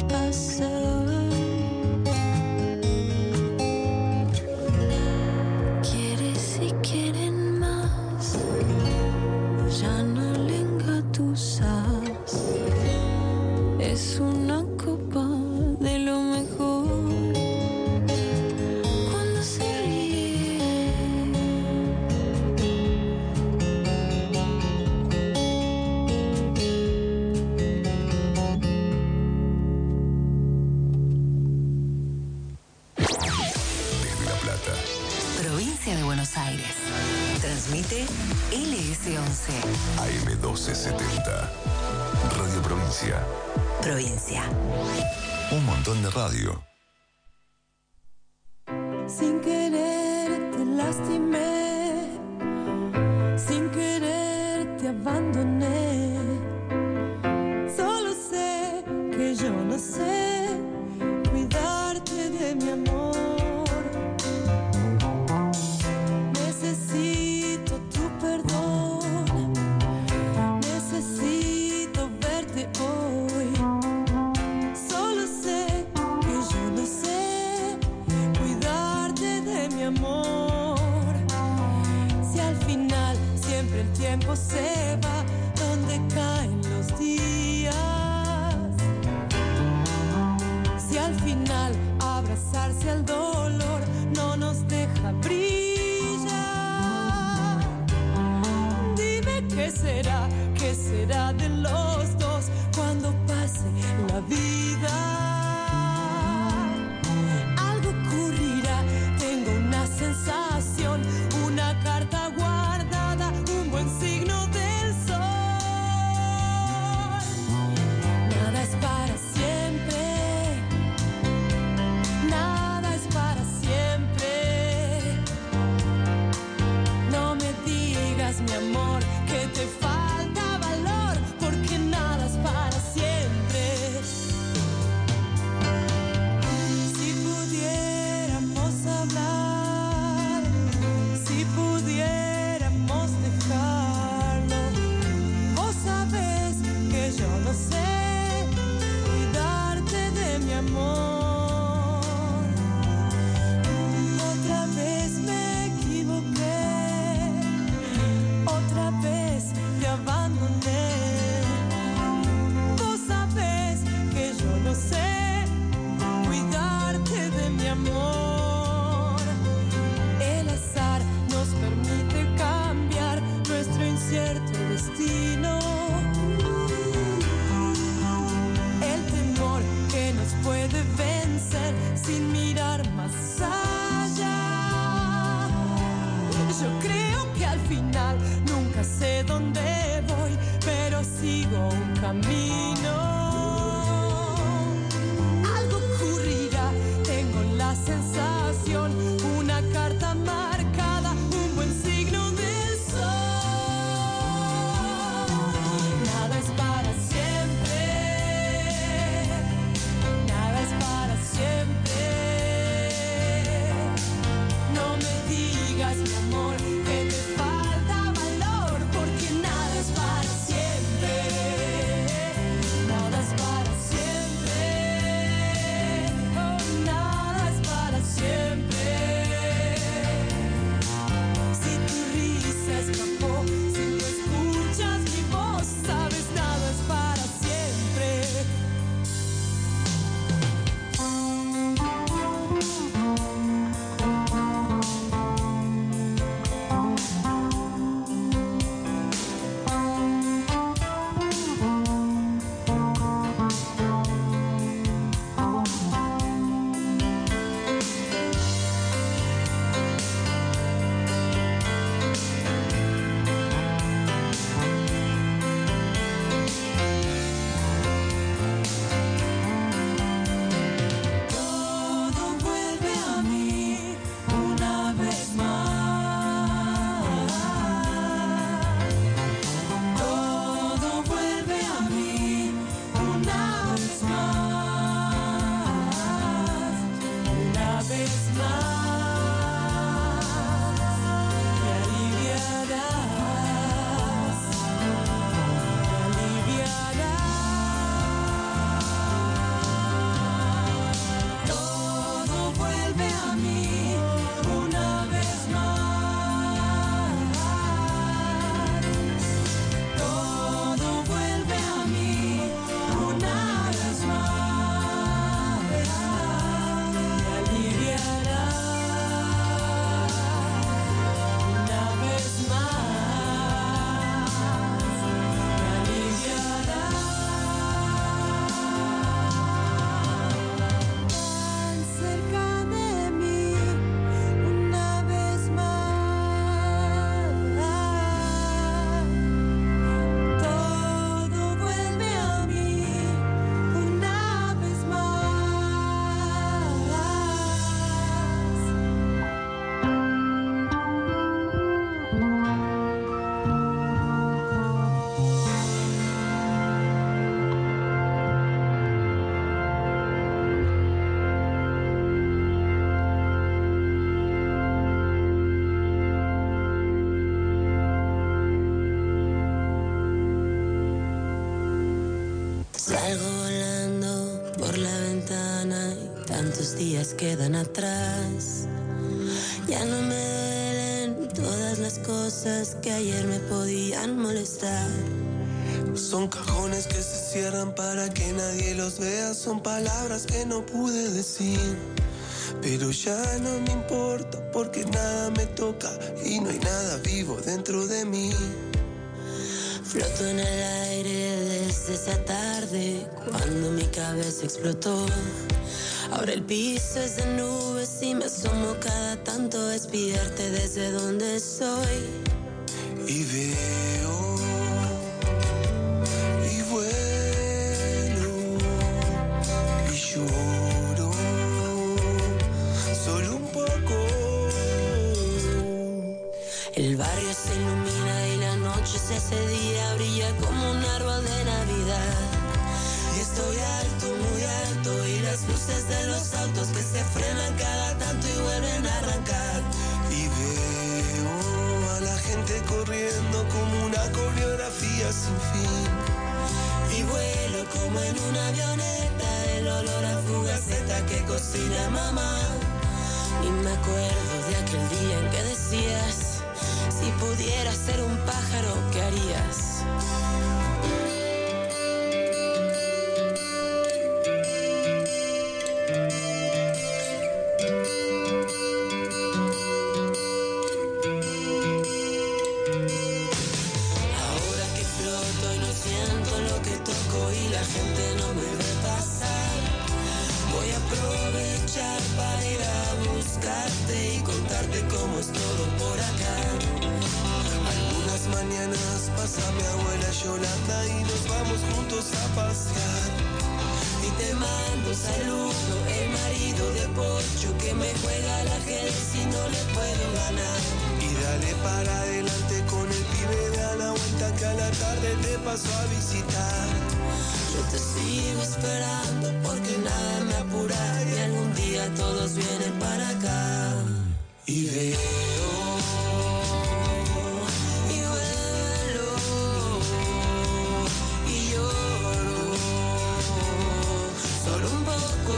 pasar. Quieres y quieren más, ya no le engatusas. Es una copa de lo mejor. Cuando se ríe, Desde La Plata, Provincia de Buenos Aires. Transmite LS11. AM 1270. Radio Provincia. Provincia. Un montón de radio. sin querer te lastimé, sin querer te abandoné. Solo sé que yo no sé cuidarte de mi amor. Necesito tu perdón, necesito verte hoy. Solo sé que yo no sé cuidarte de mi amor. Si al final siempre el tiempo se va donde caen los días. Si al final abrazarse al dolor no nos deja brillar. Dime qué será de los dos cuando pase la vida. Algo ocurrirá, tengo una sensación, una carta guardada, un buen signo del sol. Nada es para siempre, nada es para siempre. No me digas, mi amor, que te falta valor, porque nada es para siempre. Si pudiéramos hablar, si pudiéramos dejarlo, vos sabés que yo no sé cuidarte de mi amor. Otra vez me equivoqué, otra vez te abandoné. Vos sabés que yo no sé cuidarte de mi amor. El azar nos permite cambiar nuestro incierto destino. El temor que nos puede vencer sin mirar más allá. Yo creo que al final nunca sé dónde voy, pero sigo un camino. Algo ocurrirá, tengo la sensación, una carta marcada, un buen signo del sol. Nada es para siempre, nada es para siempre. No me digas, mi amor, que te falta valor, porque nada es para siempre. Nada Salgo volando por la ventana y tantos días quedan atrás. Ya no me duelen todas las cosas que ayer me podían molestar. Son cajones que se cierran para que nadie los vea. Son palabras que no pude decir, pero ya no me importa porque nada me toca y no hay nada vivo dentro de mí. Floto en el aire desde esa tarde cuando mi cabeza explotó. Ahora el piso es de nubes y me asomo cada tanto a espiarte desde donde estoy. Y veo y vuelo y lloro solo un poco. El barrio se ilumina y la noche se hace día, brilla como un árbol de Navidad. Y estoy alto, muy alto, y las luces de los autos que se frenan cada tanto y vuelven a arrancar. Y veo a la gente corriendo como una coreografía sin fin. Y vuelo como en una avioneta, el olor a fugaceta que cocina mamá. Y me acuerdo de aquel día en que decías: si pudieras ser un pájaro, ¿qué harías? Ahora que floto y no siento lo que toco y la gente no me ve pasar, voy a aprovechar para ir a buscarte y contarte cómo es todo por acá. Algunas mañanas pasa mi abuela Yolanda y nos vamos juntos a pasear. Y te mando un saludo, el marido de Pocho que me juega al ajedrez y no le puedo ganar. Y dale para adelante con el pibe de a la vuelta que a la tarde te paso a visitar. Yo te sigo esperando porque nada me apura y algún día todos vienen para acá. Y veo y vuelo y lloro solo un poco.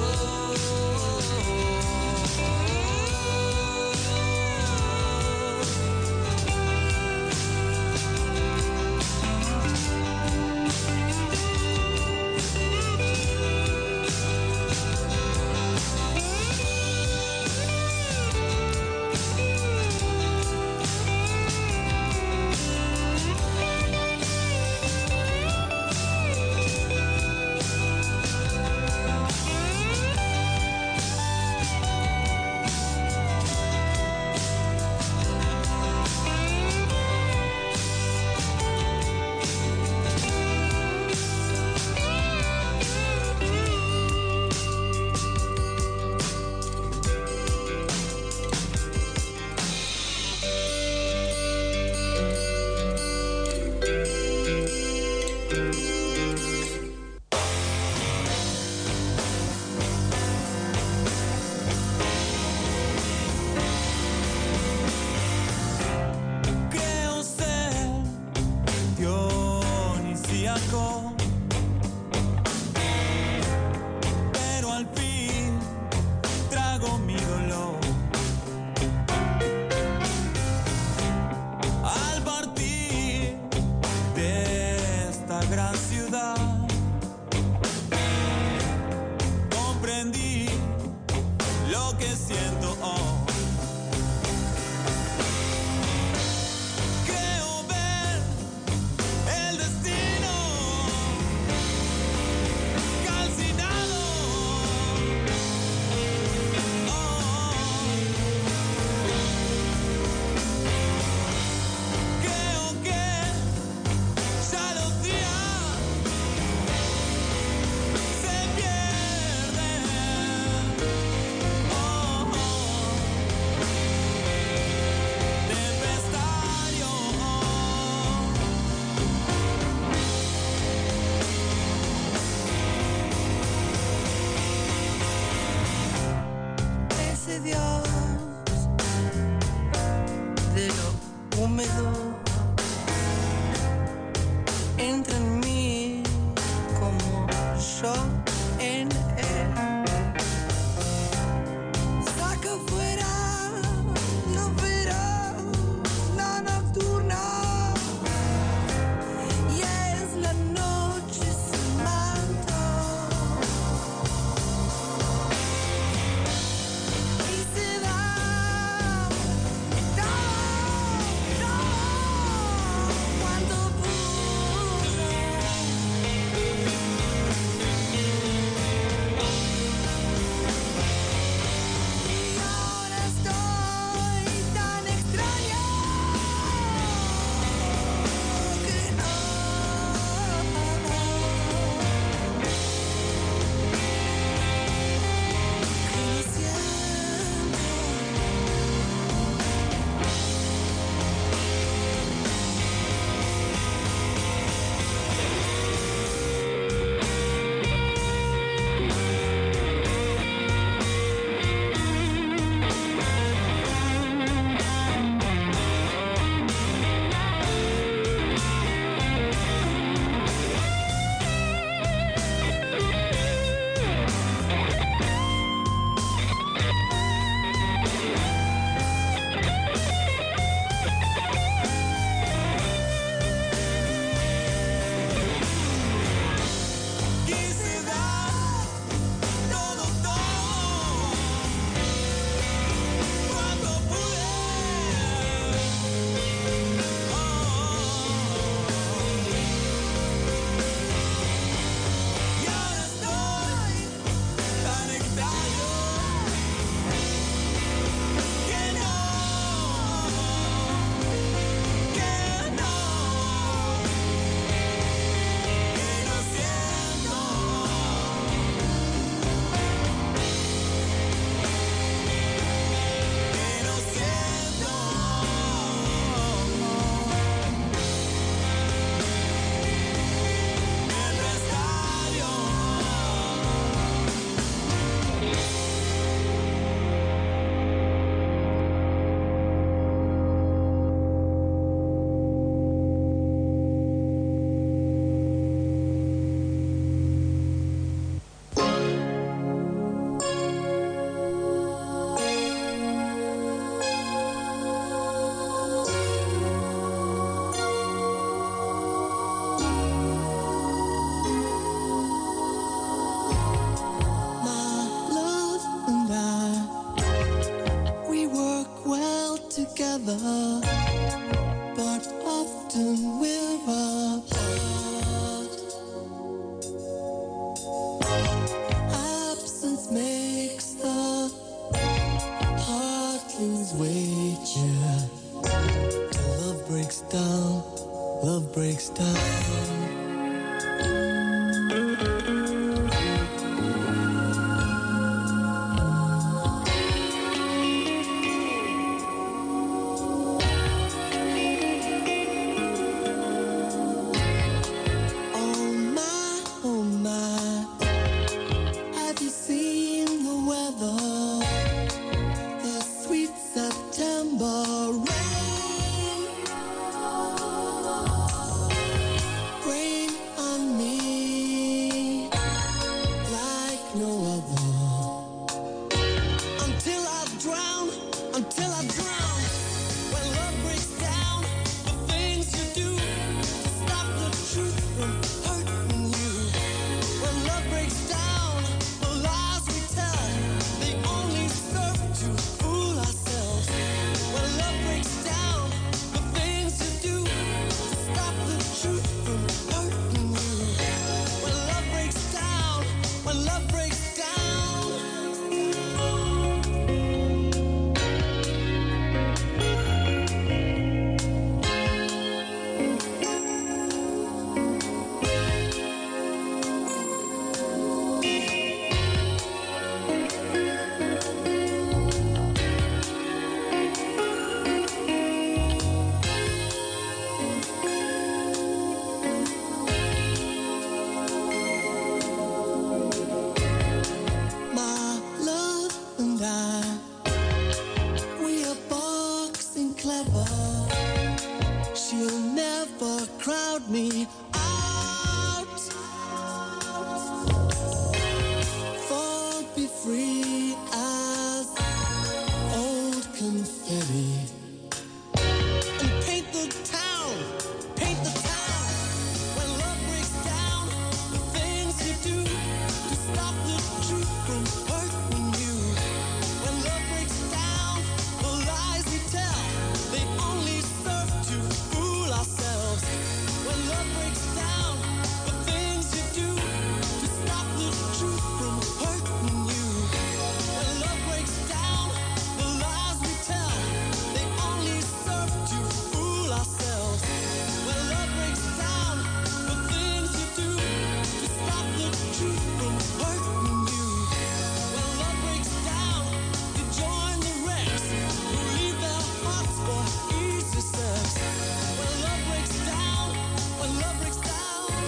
from hurting you. When love breaks down, the lies we tell, they only serve to fool ourselves. When love breaks down, the things you do to stop the truth from hurting you. When love breaks down, the lies we tell, they only serve to fool ourselves. When love breaks down, the things you do to stop the truth from hurting you. When love breaks down, you join the wrecks who leave their hearts for easy sex. When love breaks down, when love breaks down.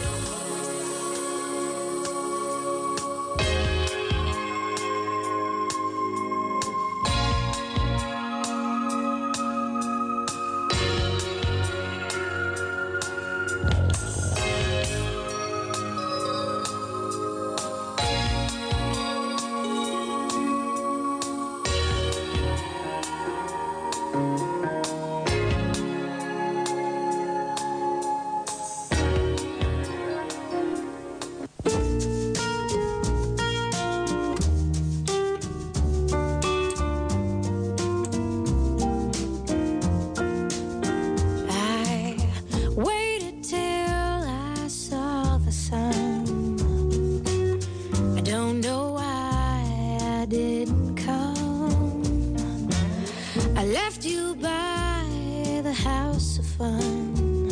I waited till I saw the sun. I don't know why I didn't come. I left you by the house of fun.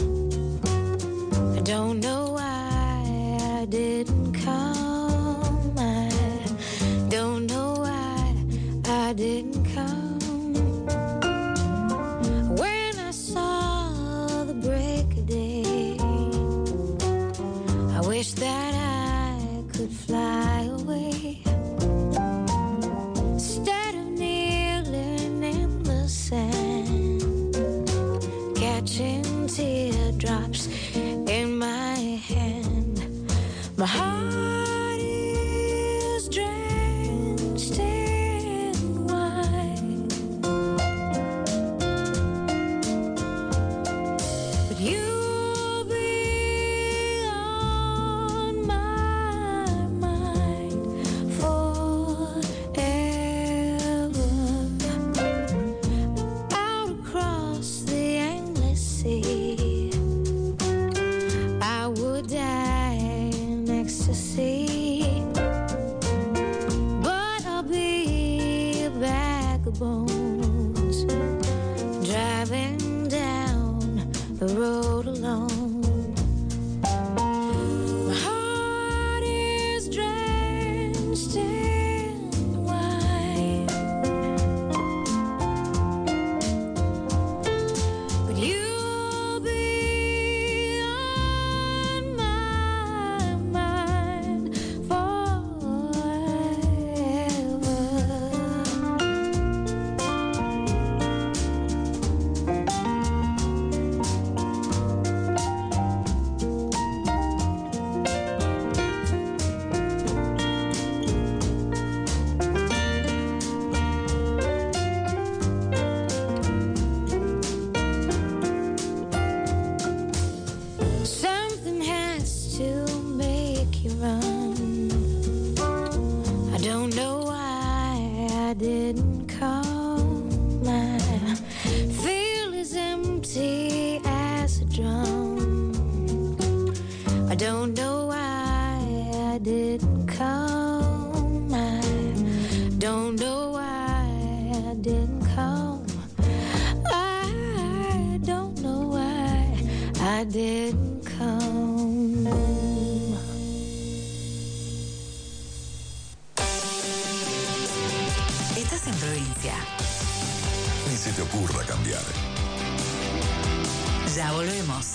I don't know why I didn't come. I don't know why I didn't come. When I saw the break of day, I wish that I could fly away. Instead of kneeling in the sand, catching teardrops in my hand, my heart is drenched in wine. But you'll be on my mind forever. Out across the endless sea, I would die in ecstasy. But I'll be a bag of bones, driving down the road alone. My heart is drenched in wine. But you'll be on my mind forever. Something has to make you run. I don't know why I didn't come. I feel as empty as a drum. I don't know why I didn't come. I don't know why I didn't come. I don't know why I didn't come. Estás en provincia. Ni se te ocurra cambiar. Ya volvemos.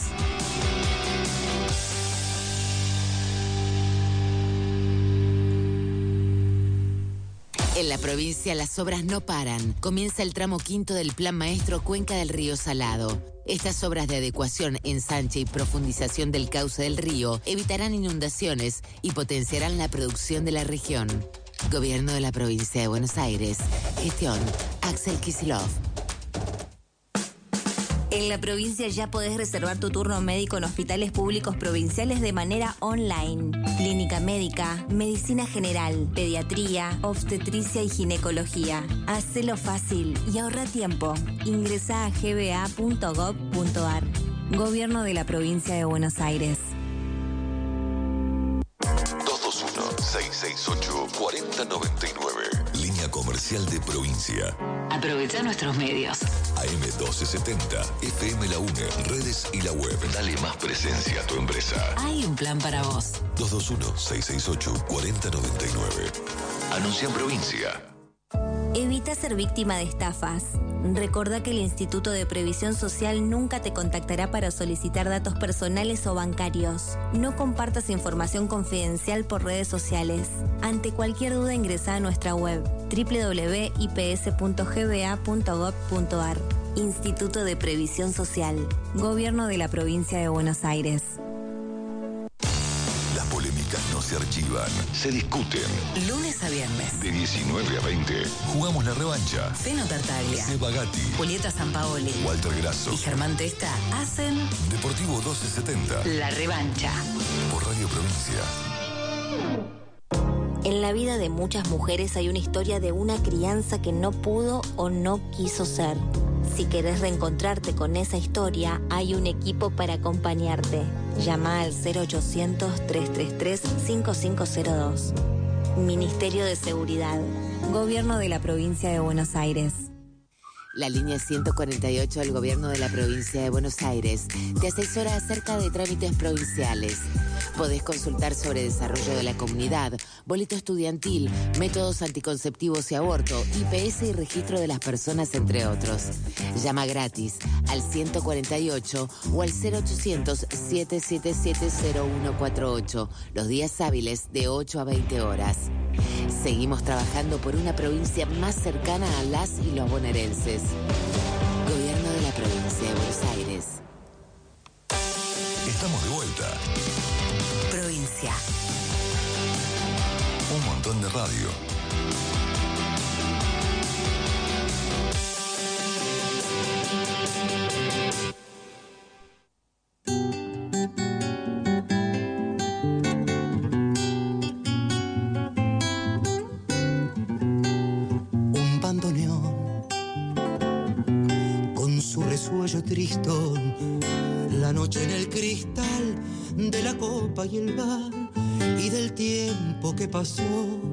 En la provincia las obras no paran. Comienza el tramo quinto del Plan Maestro Cuenca del Río Salado. Estas obras de adecuación, ensanche y profundización del cauce del río evitarán inundaciones y potenciarán la producción de la región. Gobierno de la provincia de Buenos Aires. Gestión Axel Kicillof. En la provincia ya podés reservar tu turno médico en hospitales públicos provinciales de manera online. Clínica médica, medicina general, pediatría, obstetricia y ginecología. Hacelo fácil y ahorra tiempo. Ingresá a gba.gov.ar. Gobierno de la Provincia de Buenos Aires. 221-668-4099. Línea comercial de provincia. Aprovecha nuestros medios. AM1270, FM La UNE, redes y la web. Dale más presencia a tu empresa. Hay un plan para vos. 221-668-4099. Anuncia en provincia. Evita ser víctima de estafas. Recordá que el Instituto de Previsión Social nunca te contactará para solicitar datos personales o bancarios. No compartas información confidencial por redes sociales. Ante cualquier duda ingresá a nuestra web www.ips.gba.gov.ar. Instituto de Previsión Social. Gobierno de la Provincia de Buenos Aires. Las polémicas no se archivan, se discuten. Lunes a viernes. De 19 a 20, jugamos la revancha. Feno Tartaglia, Seba Gatti, Julieta Sampaoli, Walter Grasso y Germán Testa hacen Deportivo 1270 La Revancha. por Radio Provincia. En la vida de muchas mujeres hay una historia de una crianza que no pudo o no quiso ser. Si querés reencontrarte con esa historia, hay un equipo para acompañarte. Llama al 0800-333-5502. Ministerio de Seguridad. Gobierno de la Provincia de Buenos Aires. La línea 148 del Gobierno de la Provincia de Buenos Aires te asesora acerca de trámites provinciales. Podés consultar sobre desarrollo de la comunidad, boleto estudiantil, métodos anticonceptivos y aborto, IPS y registro de las personas, entre otros. Llama gratis al 148 o al 0800-777-0148, los días hábiles de 8 a 20 horas. Seguimos trabajando por una provincia más cercana a las y los bonaerenses. Gobierno de la Provincia de Buenos Aires. Estamos de vuelta. Provincia. Un montón de radio. Un bandoneón con su resuello tristón, la noche en el cristal de la copa y el bar y del tiempo que pasó.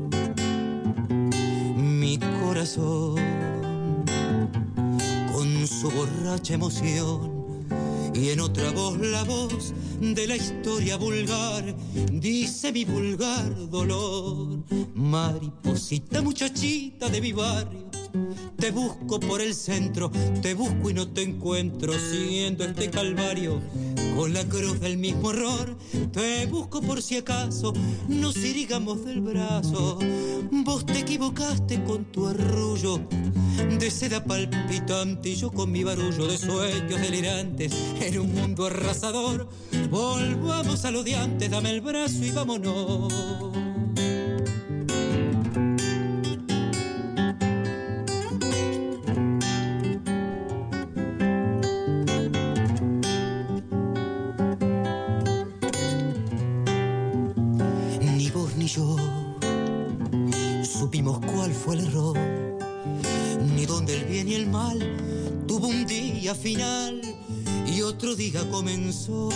Mi corazón con su borracha emoción y en otra voz la voz de la historia vulgar dice mi vulgar dolor. Mariposita muchachita de mi barrio, te busco por el centro, te busco y no te encuentro, siguiendo este calvario con la cruz del mismo error. Te busco por si acaso nos irigamos del brazo. Vos te equivocaste con tu arrullo de seda palpitante y yo con mi barullo de sueños delirantes en un mundo arrasador. Volvamos a lo de antes, dame el brazo y vámonos. Ni vos ni yo supimos cuál fue el error, ni dónde el bien y el mal tuvo un día final y otro día comenzó.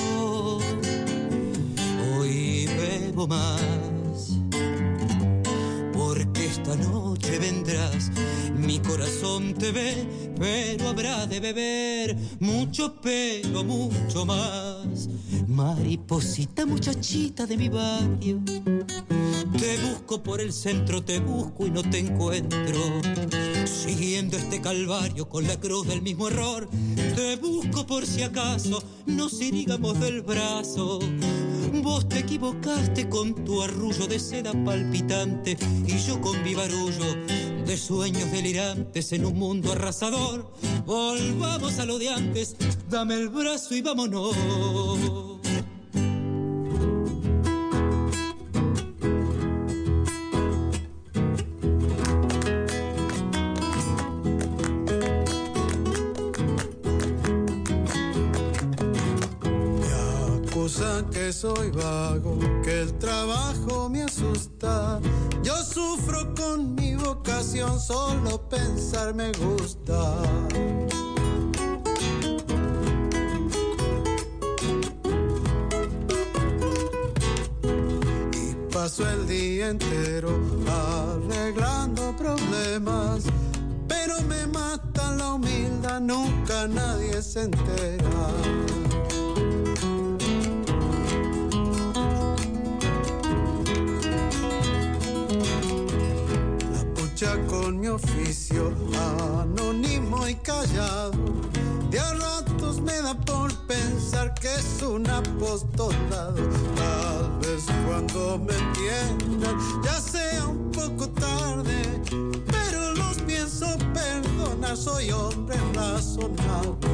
Hoy bebo más, porque esta noche vendrás. Mi corazón te ve, pero habrá de beber mucho, pero mucho más. Mariposita muchachita de mi barrio, te busco por el centro, te busco y no te encuentro, siguiendo este calvario con la cruz del mismo error. Te busco por si acaso nos irigamos del brazo. Vos te equivocaste con tu arrullo de seda palpitante y yo con mi barullo de sueños delirantes en un mundo arrasador. Volvamos a lo de antes, dame el brazo y vámonos. dirán que soy vago, que el trabajo me asusta. Yo sufro con mi vocación, solo pensar me gusta. Y paso el día entero arreglando problemas, pero me mata la humildad, nunca nadie se entera. La pucha con mi oficio, anónimo y callado, de a ratos me da por pensar que es un apostolado. Tal vez cuando me entiendan ya sea un poco tarde, pero los pienso perdonar, soy hombre razonable.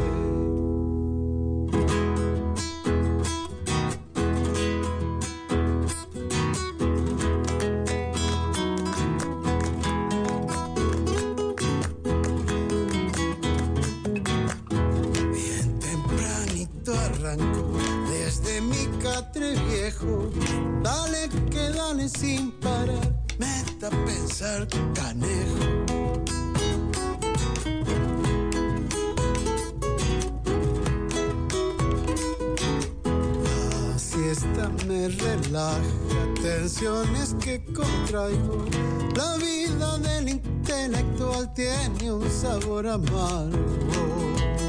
Bien tempranito arranco desde mi catre viejo, dale que dale sin parar, meta a pensar canejo. La siesta me relaja, tensiones que contraigo. La vida del intelectual tiene un sabor amargo.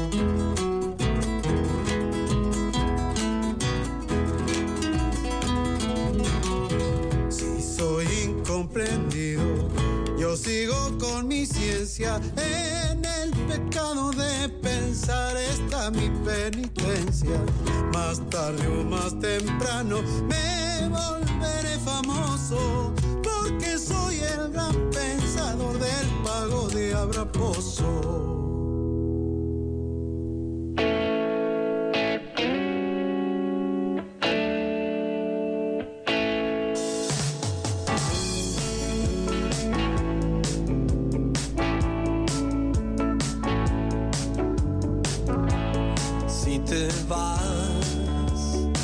Soy incomprendido, yo sigo con mi ciencia, en el pecado de pensar está mi penitencia. Más tarde o más temprano me volveré famoso, porque soy el gran pensador del pago de Abraposo. Te vas,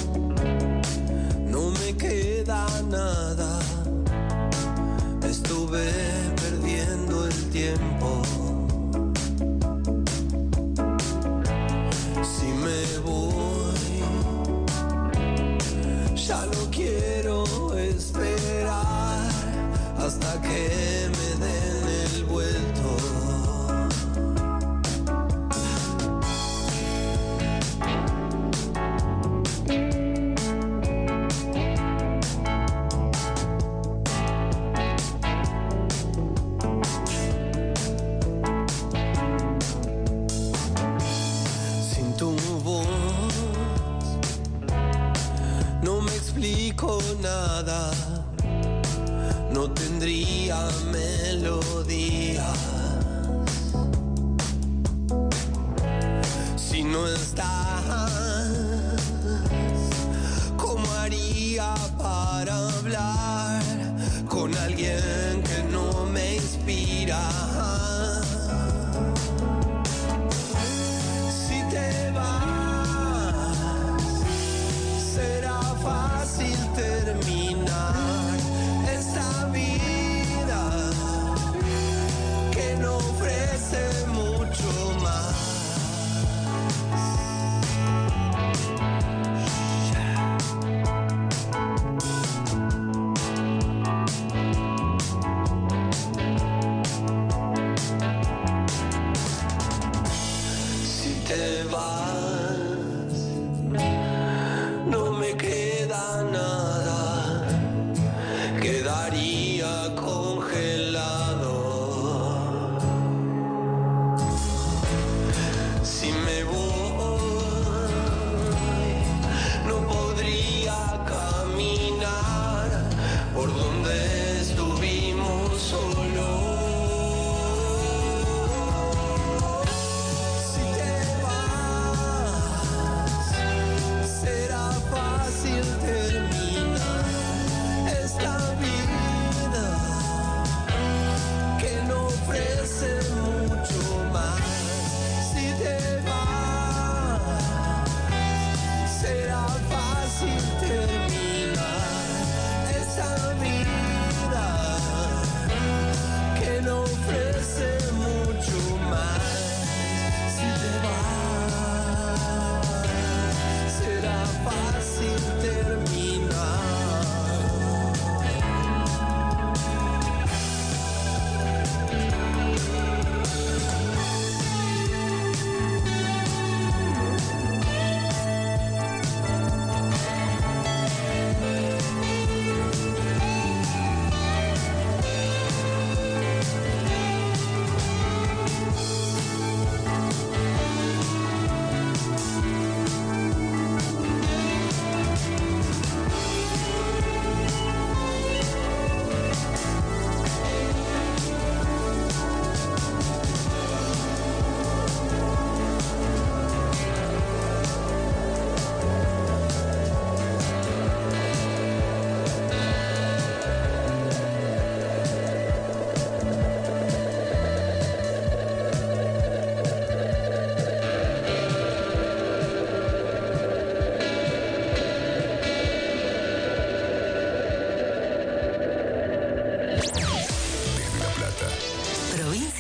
no me queda nada, estuve perdiendo el tiempo. Si me voy, ya no quiero esperar hasta que me den el vuelto. Nada, no tendría melodía si no estás. ¿Cómo haría para hablar con alguien que no me inspira? Si te vas, será fácil terminar esta vida que no ofrece mucho más.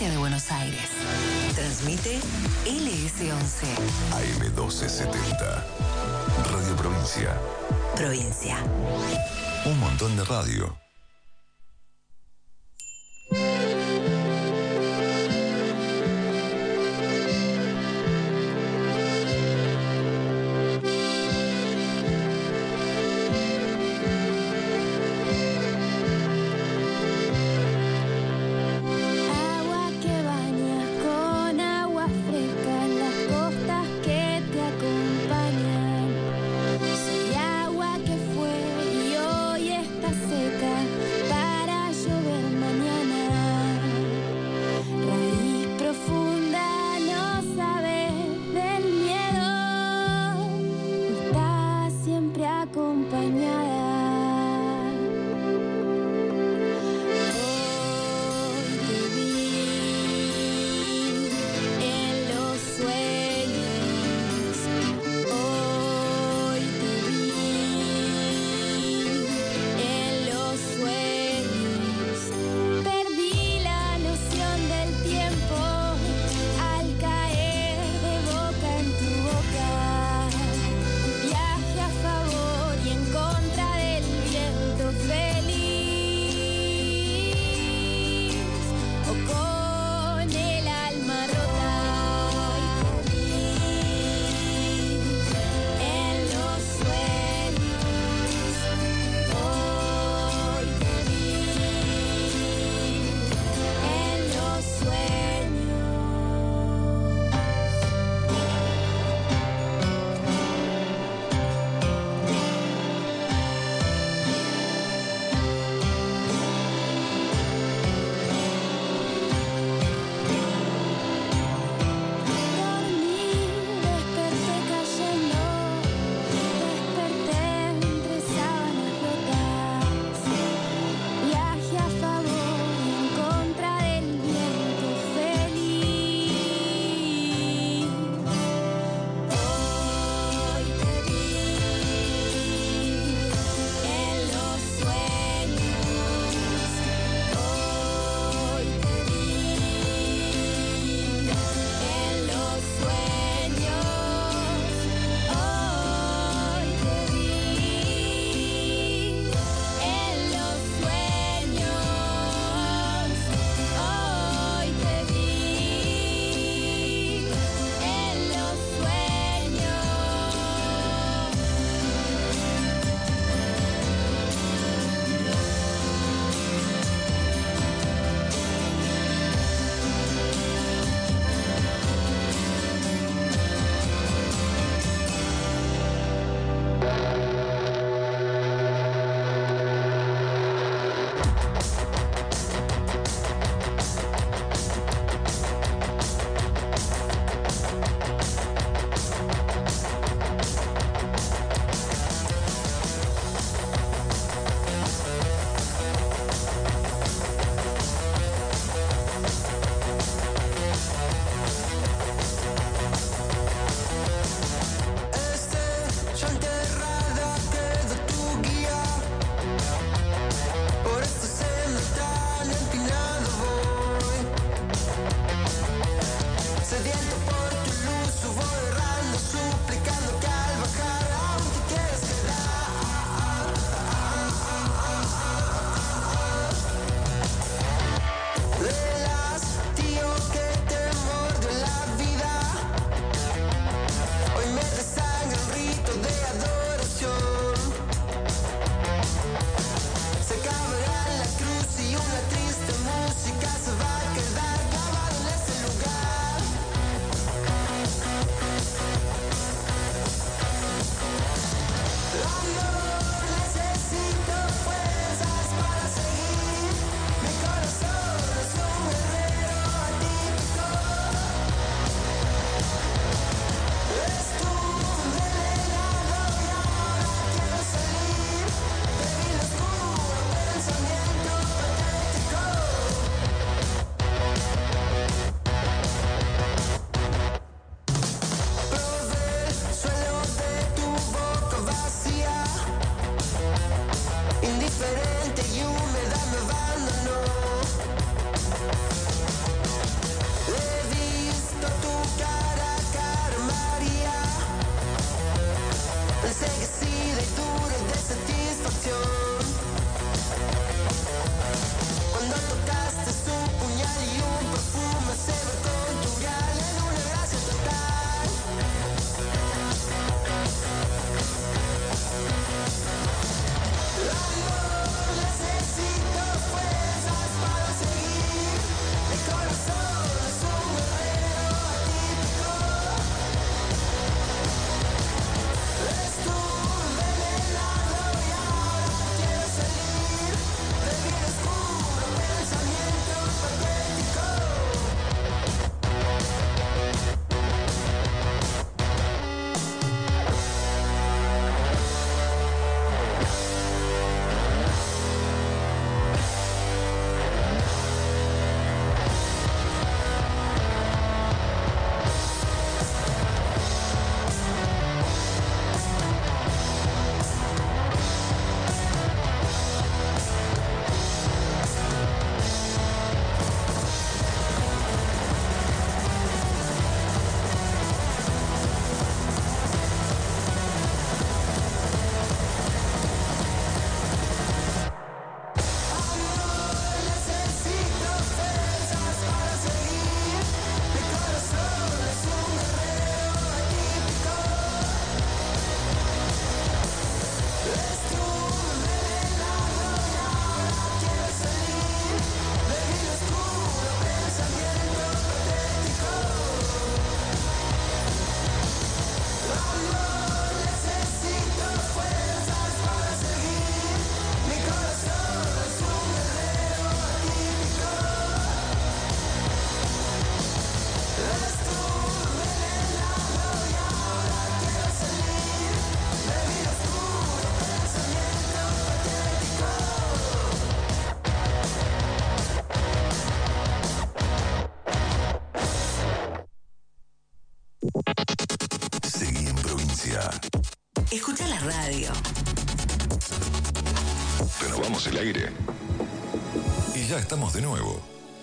provincia de Buenos Aires. Transmite LS11. AM1270. Radio Provincia. Provincia. Un montón de radio. Soy agua que fue y hoy está seca. Seguí en provincia. Escucha la radio. Renovamos el aire. Y ya estamos de nuevo.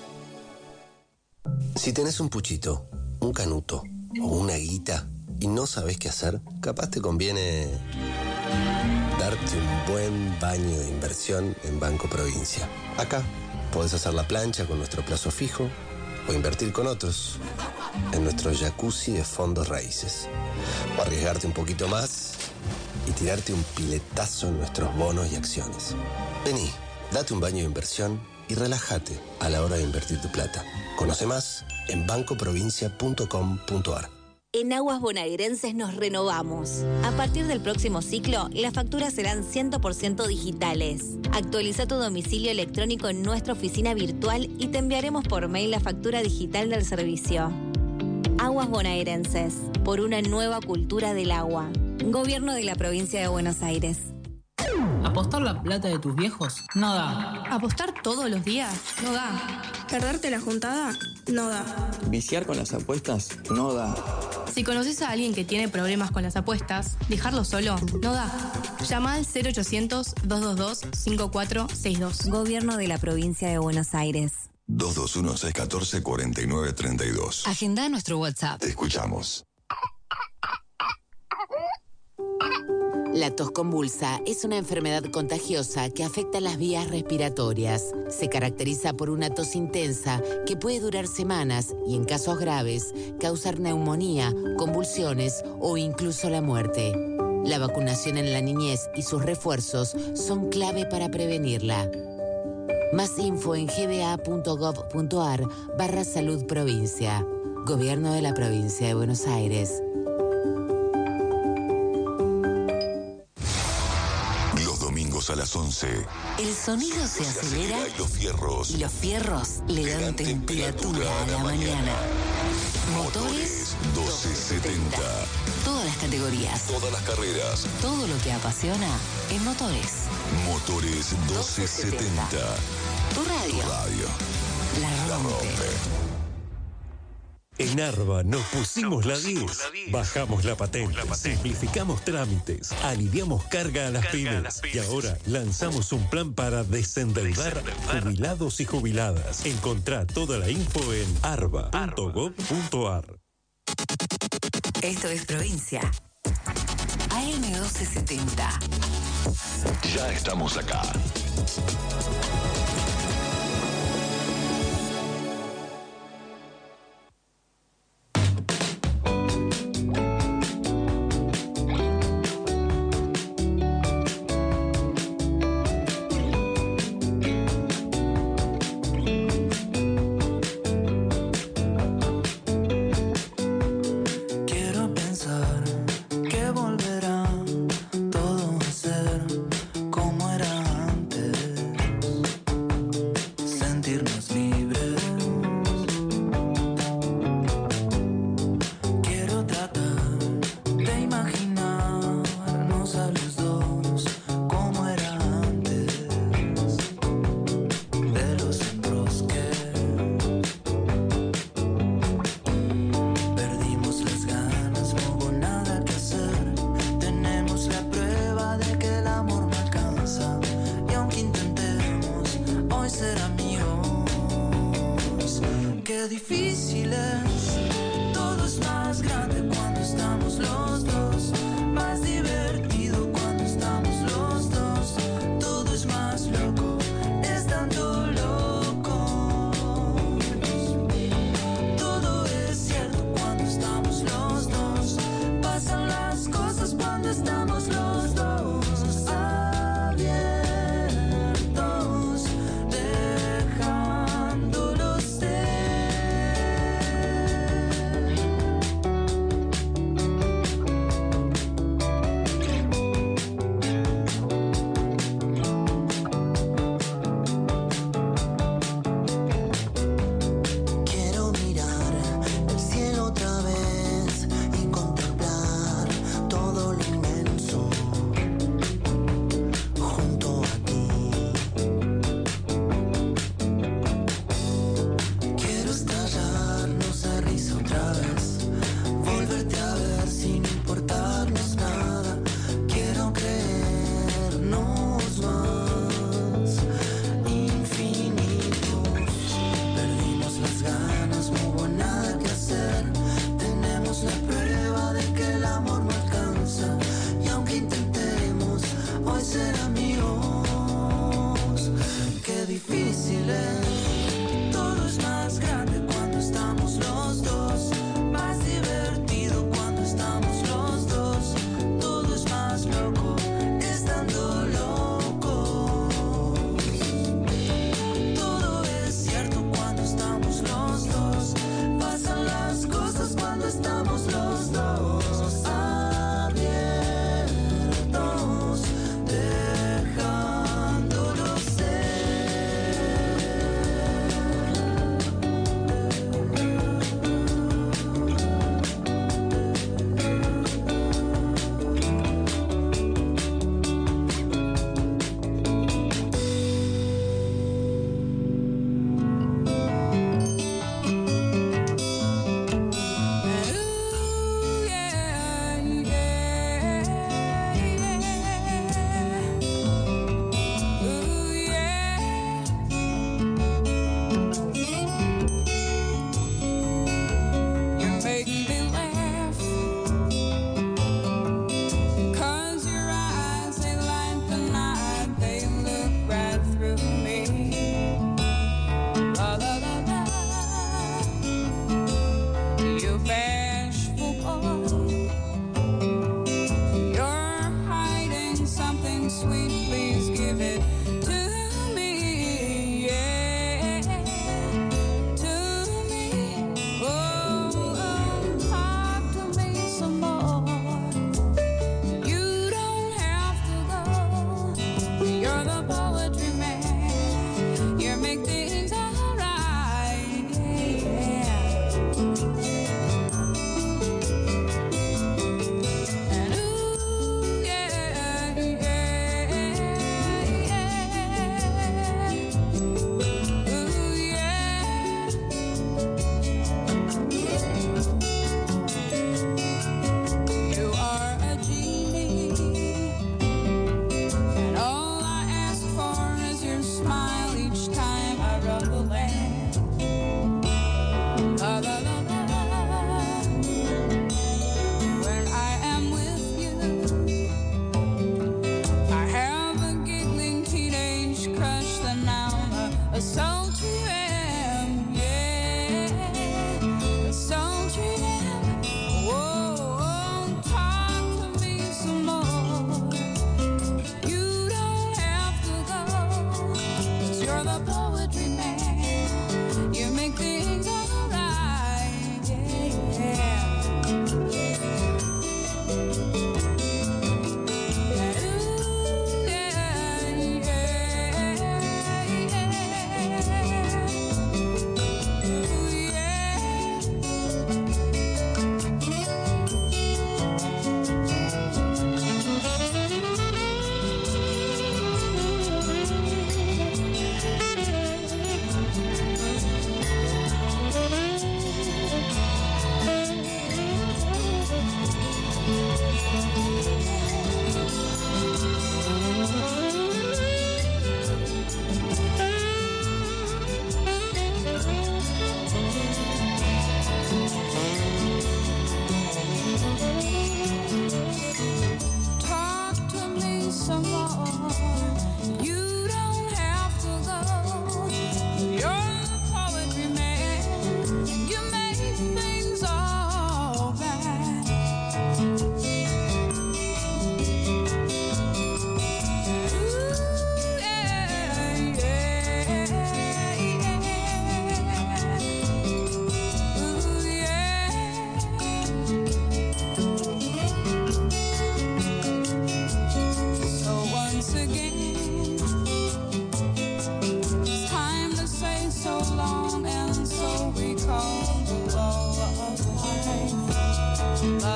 Si tenés un puchito, un canuto o una guita y no sabés qué hacer, capaz te conviene darte un buen baño de inversión en Banco Provincia. Acá podés hacer la plancha con nuestro plazo fijo o invertir con otros en nuestro jacuzzi de fondos raíces. O arriesgarte un poquito más y tirarte un piletazo en nuestros bonos y acciones. Vení, date un baño de inversión y relájate a la hora de invertir tu plata. Conoce más en bancoprovincia.com.ar. En Aguas Bonaerenses nos renovamos. A partir del próximo ciclo, las facturas serán 100% digitales. Actualiza tu domicilio electrónico en nuestra oficina virtual y te enviaremos por mail la factura digital del servicio. Aguas Bonaerenses, por una nueva cultura del agua. Gobierno de la Provincia de Buenos Aires. ¿Apostar la plata de tus viejos? No da. ¿Apostar todos los días? No da. ¿Perderte la juntada? No da. ¿Viciar con las apuestas? No da. Si conoces a alguien que tiene problemas con las apuestas, dejarlo solo no da. Llama al 0800-222-5462. Gobierno de la Provincia de Buenos Aires. 221-614-4932. Agenda nuestro WhatsApp. Te escuchamos. La tos convulsa es una enfermedad contagiosa que afecta las vías respiratorias. Se caracteriza por una tos intensa que puede durar semanas y, en casos graves, causar neumonía, convulsiones o incluso la muerte. La vacunación en la niñez y sus refuerzos son clave para prevenirla. Más info en gba.gov.ar/salud provincia. Gobierno de la Provincia de Buenos Aires. A las 11. El sonido se acelera y los fierros le dan temperatura a la mañana. Motores 1270. Todas las categorías. Todas las carreras. Todo lo que apasiona en Motores. Motores 1270. Tu radio. La rompe. En Arba nos pusimos la 10. Bajamos la patente, simplificamos trámites, aliviamos carga a las pymes. Y ahora lanzamos un plan para desendeudar jubilados y jubiladas. Encontrá toda la info en arba.gov.ar. Esto es Provincia. AM1270. Ya estamos acá.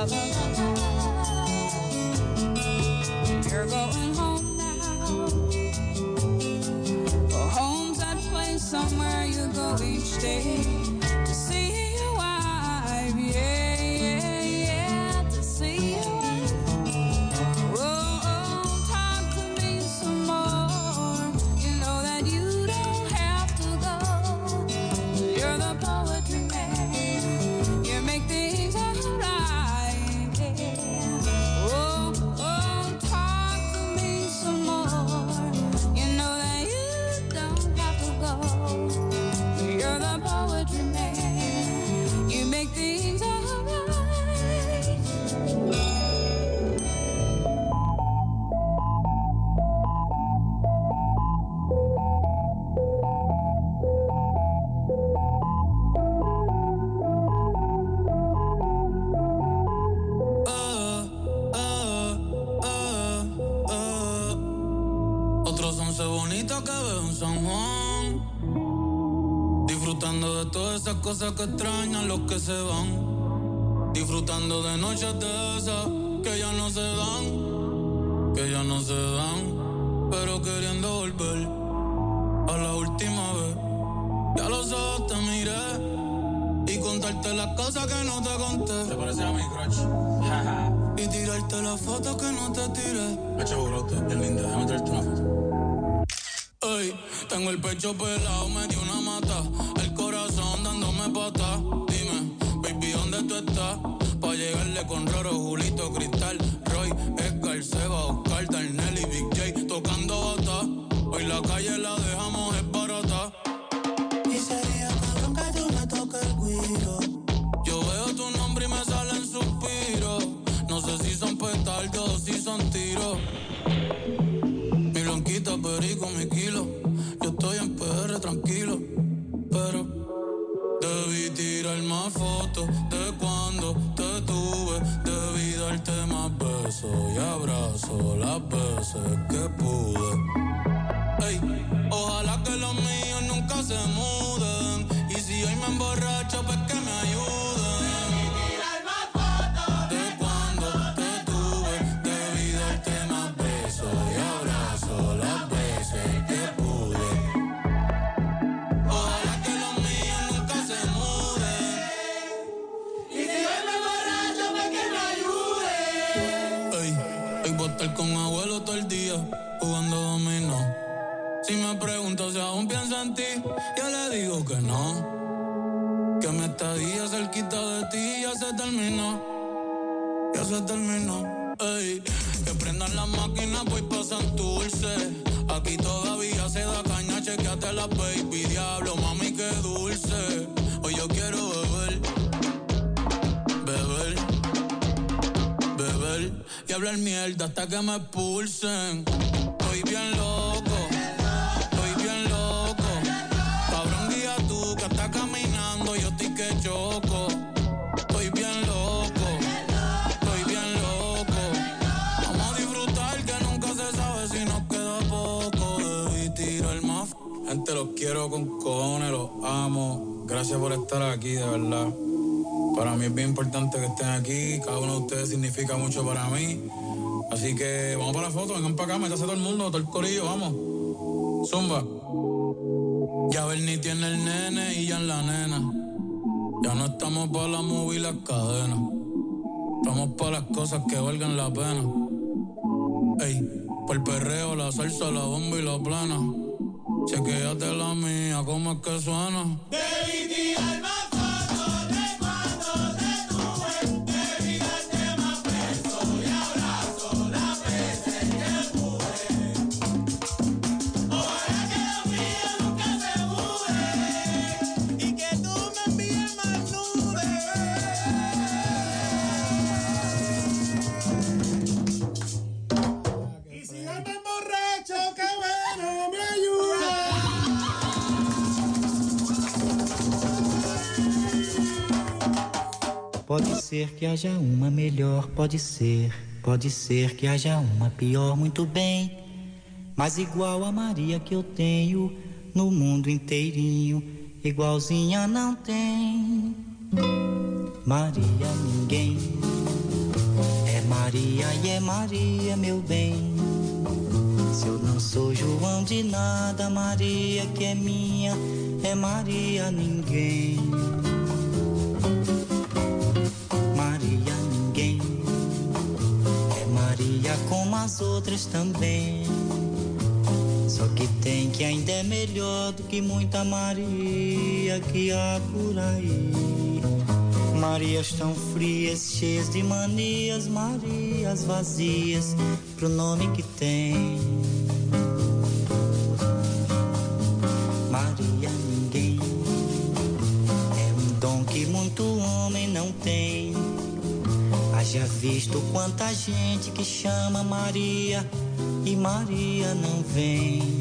You're going home now. Home's that place somewhere you go each day to see your wife. Yeah, yeah, yeah, to see your wife. Oh, talk to me some more. You know that you don't have to go. You're the poetry man. You make things alright. Yeah. Oh, talk to me some more. You know that you don't have to go. You're the poetry man. You make things alright. Otros 11 bonitos que veo en San Juan, disfrutando de todas esas cosas que extrañan los que se van, disfrutando de noches de esas que ya no se dan, pero queriendo volver a la última vez. Ya los ojos te miré y contarte las cosas que no te conté. ¿Te parece a mi crush? Y tirarte las fotos que no te tiré. Echa brote, bien linda, déjame traerte una foto. Ey, tengo el pecho pelado, me dio una mata, el corazón dándome patas. Dime, baby, ¿dónde tú estás? Pa' llegarle con Roro, Julito, Cristal, Roy, Edgar, Seba, Oscar, Darnell y Big J tocando bata. Hoy la calle la dejamos esbarata. Y sería cabrón que tú me toques el guiro. Yo veo tu nombre y me salen suspiros. No sé si son petardos o si son tiros. Mi blanquita, perico, mi kilo. Yo estoy en PR tranquilo, pero debí tirar más fotos de cuando te tuve. Debí darte más besos y abrazos las veces que pude. Ey, ojalá que los míos nunca se muden. Y si hoy me emborracho, pues que me ayuden. Debí tirar más fotos de cuando te tuve. Debí darte más besos y abrazos las veces que pude. Ojalá que los míos nunca se muden. Y si hoy me emborracho, pues que me ayuden. Ey, hoy voy a estar con abuelo todo el día jugando dominó. Si me pregunto si aún pienso en ti, yo le digo que no. Que mi estadía cerquita de ti ya se terminó. Ya se terminó. Ey, que prendan las máquinas, voy pa' Santurce. Aquí todavía se da caña, chequeate la baby. Diablo, mami, qué dulce. Hoy yo quiero beber, beber, beber y hablar mierda hasta que me expulsen. Estoy bien loco. Que choco, estoy bien loco, vamos a disfrutar que nunca se sabe si nos queda poco. Debí tirar más. Gente, los quiero con cojones, los amo. Gracias por estar aquí, de verdad. Para mí es bien importante que estén aquí. Cada uno de ustedes significa mucho para mí. Así que vamos para la foto, vengan para acá, métase todo el mundo, todo el corillo, vamos. Zumba. Ya Bernie tiene el nene y ya en la nena. Ya no estamos para la movie y las cadenas. Estamos para las cosas que valgan la pena. Ey, por el perreo, la salsa, la bomba y la plana. Chequéate la mía, ¿cómo es que suena? Debí tirar más fotos de cuando te tuve. Debí darte más besos y abrazos las veces que pude. Ojalá que los míos nunca se muden. Y que tú me envíes más nudes. Y si yo me emborracho, qué bueno, me ayuda. Pode ser que haja uma melhor, pode ser que haja uma pior, muito bem. Mas igual a Maria que eu tenho, no mundo inteirinho, igualzinha não tem. Maria ninguém, Maria e é Maria, meu bem. Se eu não sou João de nada, Maria que é minha, é Maria ninguém. Maria ninguém, é Maria como as outras também. Só que tem que ainda é melhor do que muita Maria que há por aí. Marias tão frias, cheias de manias, Marias vazias pro nome que tem. Maria ninguém, é um dom que muito homem não tem. Haja visto quanta gente que chama Maria e Maria não vem.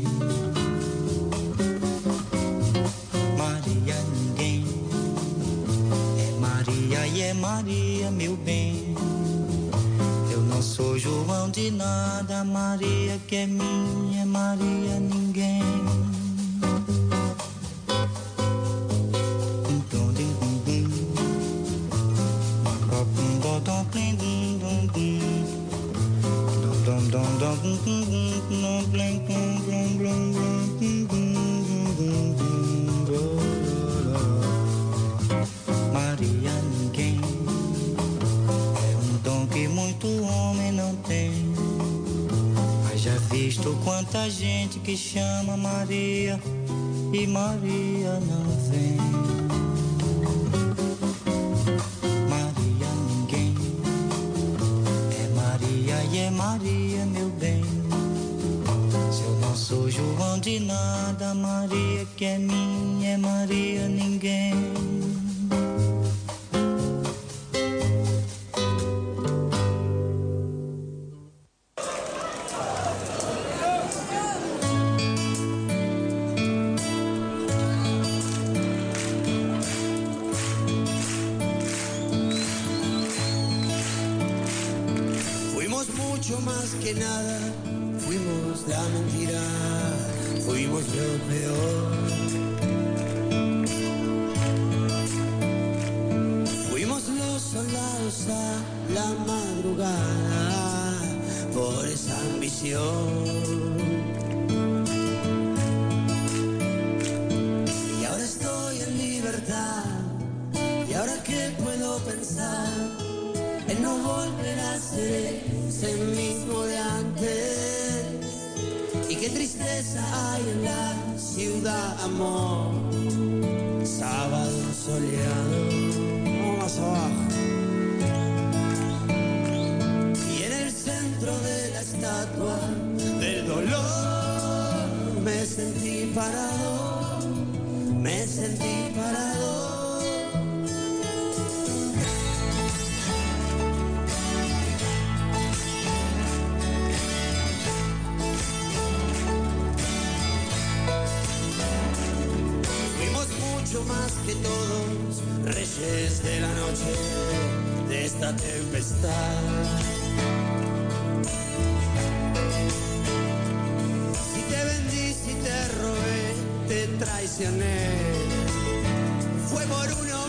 Maria ninguém, é Maria e é Maria, meu bem. Eu não sou João de nada, Maria que é minha, é Maria ninguém. Maria ninguém, é um dom que muito homem não tem. Haja visto quanta gente que chama Maria e Maria não vem. Maria ninguém, é Maria e é Maria, meu bem. Se eu não sou João de nada, Maria que é minha, é Maria ninguém. Fuimos mucho más que nada, fuimos la mentira, fuimos lo peor. Fuimos los soldados a la madrugada por esa ambición. Y ahora estoy en libertad, y ahora qué puedo pensar en no volver a ser ese mismo de antes. Y qué tristeza hay en la ciudad, amor. Sábado soleado, más abajo. Y en el centro de la estatua del dolor me sentí parado, me sentí parado. Mucho más que todos, reyes de la noche, de esta tempestad. Si te vendí, si te robé, te traicioné, fue por uno